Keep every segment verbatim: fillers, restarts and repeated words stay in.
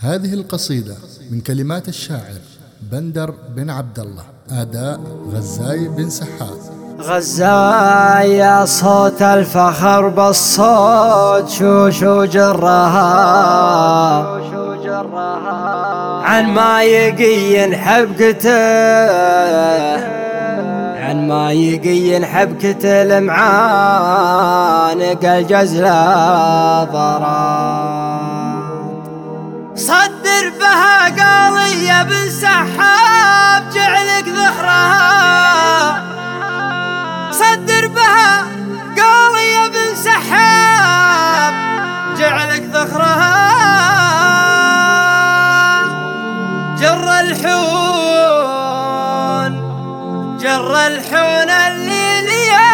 هذه القصيدة من كلمات الشاعر بندر بن عبد الله، أداء غزاي بن سحاب. غزاي يا صوت الفخر بالصوت شوشو جرها عن ما يقين حبكته، عن ما يقين حبكته لمعانق الجزلة ضرات. صدر بها قاضية بن سحاب جعلك ذخرها، صدر بها قاضية بن سحاب جعلك ذخرها. جر الحون جر الحون الليلية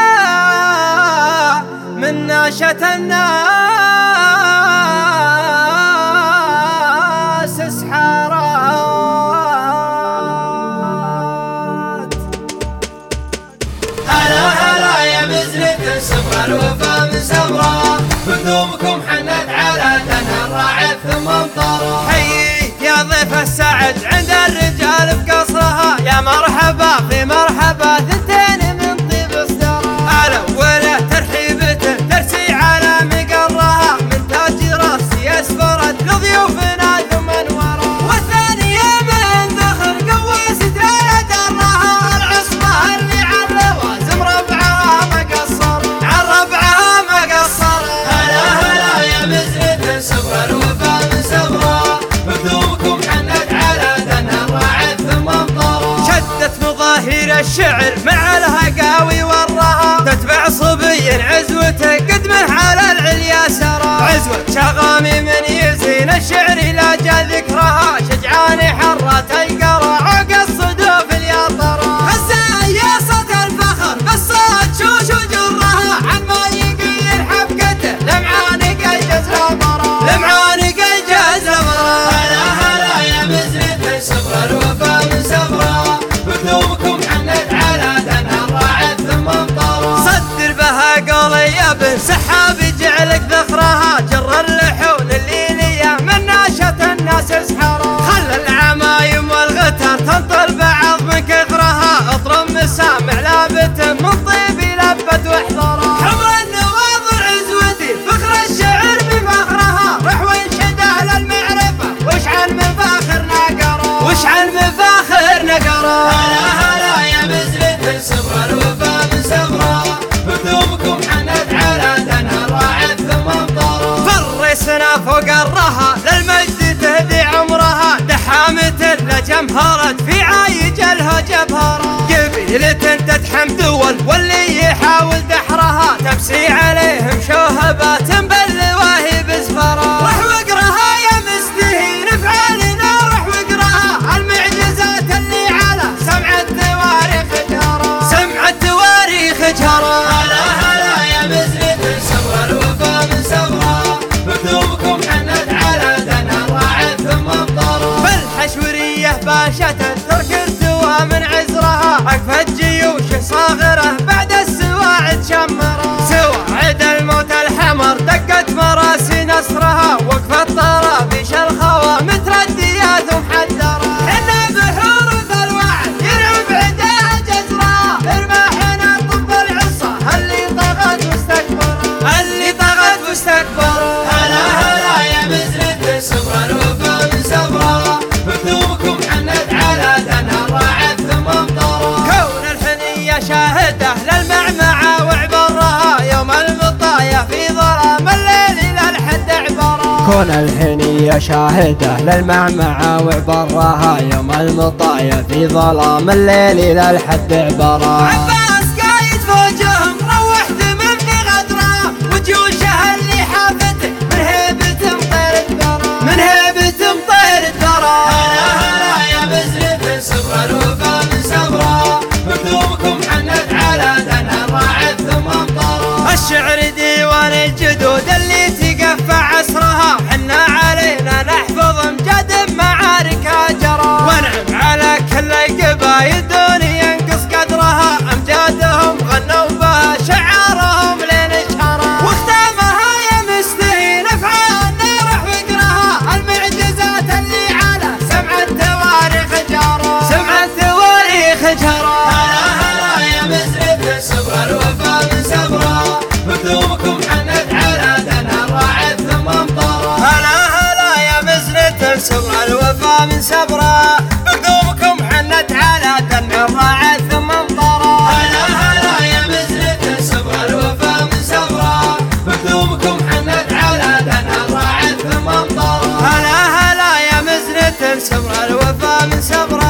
من ناشة الناس اسحارات. هلا هلا يا مزرة صبر الوفا من سمرة، قدومكم حنت على تنهى الراعي ثم امطرة. حيي يا ضيف السعد عند الرجال بقصرها، يا مرحبا في مرحبا ثنتين من طيب اصدرها. الأولى ترحيبته ترسي على مقرها، من تاج راسي اسفرت لضيوفنا ثم انورها. والثانية من ذخر قوست على درها، العصبة اللي عن لوازم ربعها مقصر، عن ربعها مقصر. هلا هلا يا مزرة صبر الوفا من سمرة، قدومكم حنت على تنهى الراعي ثم امطرة. شدت مظاهر الشعر مع الهقاوي والرها، تتبع صبي عزوته قدمه على العليا سرى. عزوة شغامي من يزين الشعر لا جا ذكرها، شجعاني حرة القرى عق الصدوف الياطرة. غزاي يا صوت الفخر بالصوت شوشو جرها، عن ما يقين حبكته لمعانق الجزرة برا، لمعانق الجزرة برا. هلا هلا يا مزرة صبر الوفا من سمرة، قدومكم حنت على تنهى الراعي ثم امطرة. صدر بها قولي بن سحاب جعلك ذخرها، جر اللحون الليلية من ناشة الناس اسحرها. خلى العمايم والغتر تنطر بعض من كثرها، اضرم مسامع لابته من طيب لبت واحضرها. حمر النواظر عزوتي فخر الشعر بفخرها، رح وانشده للمعرفة وش عن مفاخر نقرا، وش عن مفاخر نقرا. هلا هلا يا مزرة صبر الوفا من سمرة، قدومكم حنت على تنهى الراعي ثم امطرة. فرسنا فوق الرها للمجد تهدي عمرها، دحامة لجمهرت في عايجلها جبهرة. قبيلة تدحم دول واللي يحاول دحرها، تمسي عليهم شوهبات باللواهي بزفرة. رح واقراها يا مستهين افعالنا، رح واقراها المعجزات اللي على سمع التواريخ جهرة، سمع التواريخ جهرة. هلا هلا يا مزرة صبر الوفا من سمرة، قدومكم حنت على تنهى الراعي ثم امطرة. بالحشورية باشت ترك السوا من عزرها، أقفت جيوش صاغرة بعد السواعد شمرة. سواعد الموت الحمر دقت مراسي نصرها، وقفت طرابيش الخوى مترديات ومحذرة. حنا بحور ذا الوعد يرعب عداها جزرها، ارماحنا طب العصا اللي طغت واستكبرها، اللي طغت واستكبرها. هلا هلا يا مزرة صبر الوفا من سمرة، قدومكم حنت على تنهى الراعي ثم امطرة. كون الحنية شاهدة للمعمعة وعبرها، يوم المطايا في ظلام الليل إلى الحد عبرها. كون الحنية شاهدة للمعمعة وعبرها، يوم المطايا في ظلام الليل إلى الحد عبرها. عباس قايد فوجهم روحت مني غدرها، وجيوشها اللي حافته من هيبة مطير الثرى، من هيبة مطير الثرى. هلا هلا يا مزرة صبر الوفا من سمرة، قدومكم حنت على تنهى الراعي ثم امطرة. الشعر ديوان الجدود اللي تقفى عصرها، حنا علينا نحفظ امجاد معاركها جرى. ونعم على كل القبايل دون ينقص قدرها، امجاد صبر الوفا من صبره مكتوبكم حنت على دنا الراعد ثم امطره. هلا هلا يا مزنة صبر الوفا من صبره مكتوبكم حنت على دنا الراعد ثم امطره. هلا هلا يا مزنة صبر الوفا من صبره مكتوبكم حنت على دنا الراعد ثم امطره. هلا هلا يا مزنة صبر الوفا من صبره